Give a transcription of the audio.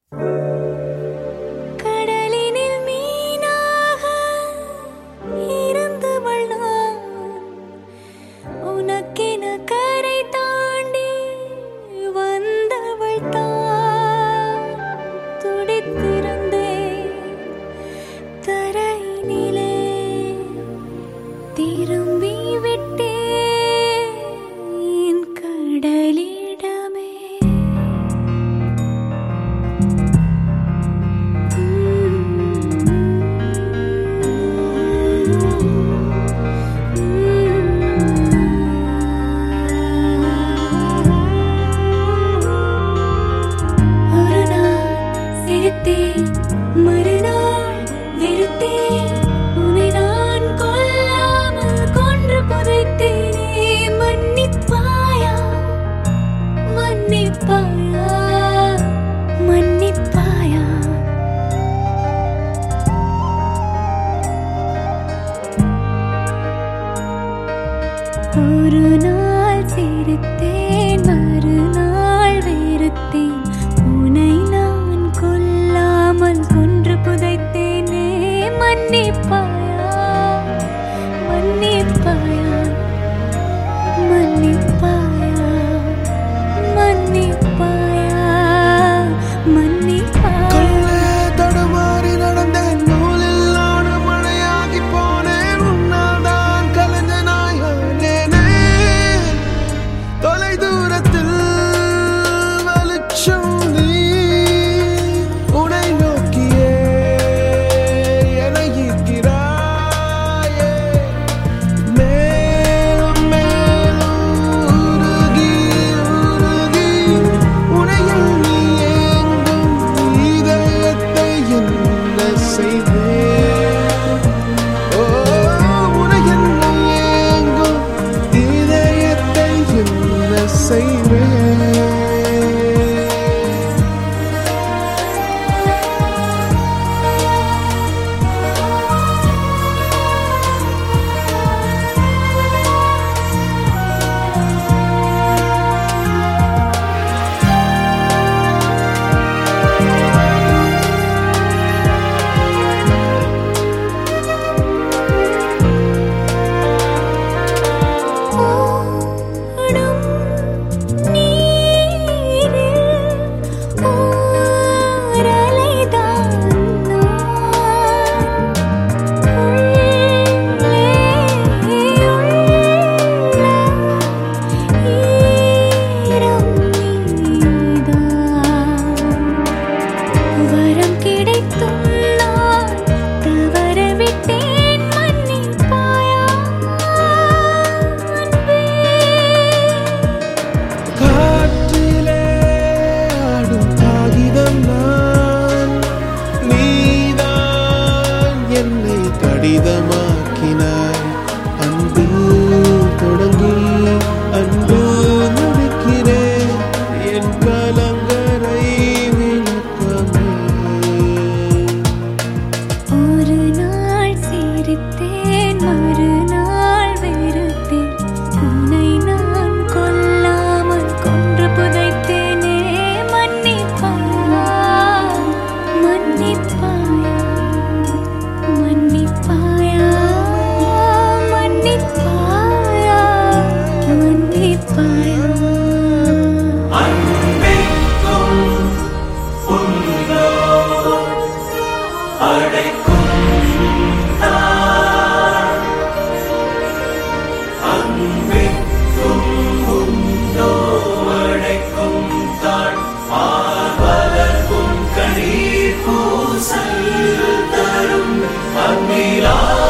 கடலினில் மீனாக இருந்தவள் நான், உனக்கென கரை தாண்டி வந்தவள் தான். துடித்திருந்தேன் தரையினிலே, திரும்பி விட்டேன் என் கடலிடமே. ஒரு நாள் சிரித்தேன், மறுநாள் வெறுத்தேன், உன்னை நான் கொல்லாமல் கொன்று புதைத்தேனே. மன்னிப்பாயா, மன்னிப்பாயா, மன்னிப்பாயா. ஒரு நாள் சிரித்தேன், மறுநாள் வெறுத்தேன், உன்னை நான் கொல்லாமல் கொன்று புதைத்தேனே. மன்னிப்பாயா, மன்னிப்பாயா, மன்னிப்பாயா, மன்னிப்பாயா, மன்னிப்பாயா. தடுமாறி நடந்தேன், நூலில் நாடு மழையாகி போனேன், உன்னால் தான் கலைஞ நாயானேனே. தொலை தூரத்தில் வெளிச்சம் நீ, உனை நோக்கியே என்னை ஈர்க்கிறாயே. மேலும் மேலும் உருகி உருகி உனை எண்ணி ஏங்கும் இதயத்தை என்ன செய்வேன்? ஓ, உனை எண்ணி ஏங்கும் இதயத்தை என்ன செய்வேன்? ஓடும் நீரில் ஓரலைதான் நான், உள்ளே உள்ள ஈரம் நீதான். வரம் கிடைத்தும் நான் தவறவிட்டேன். மன்னிப்பாயா அன்பே. காற்றிலே ஆடும் காகிதம் நான், நீதான் என்னை கடிதமாக்கினாய். அன்பு தொடங்கி அன்பு முடிக்கிறேன், என் கலங்கரை விளக்கமே. ஒரு நாள் சிரித்தேன், மறுநாள் வெறுத்தேன், உன்னை நான் கொல்லாமல் கொன்று புதைத்தேனே. மன்னிப்பாயா, மன்னிப்பாயா, மன்னிப்பாயா, மன்னிப்பாயா, மன்னிப்பாயா. பூசல் தரும் அன்பிலா